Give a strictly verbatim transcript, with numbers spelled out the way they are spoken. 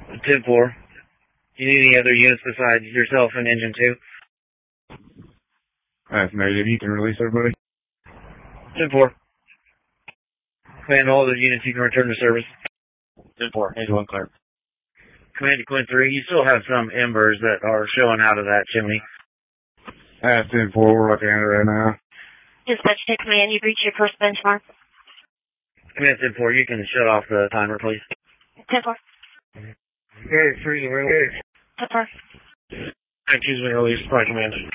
ten four. Do you need any other units besides yourself and engine two? That's negative. You can release everybody. ten four. Command all other units, you can return to service. ten four. Engine one clear. Command to Quinn three, you still have some embers that are showing out of that chimney. That's ten four. We're looking at it right now. Dispatch to command, you've reached your first benchmark. Command ten four, you can shut off the timer, please. ten four. Okay, three, release. ten four. Excuse me, release by command.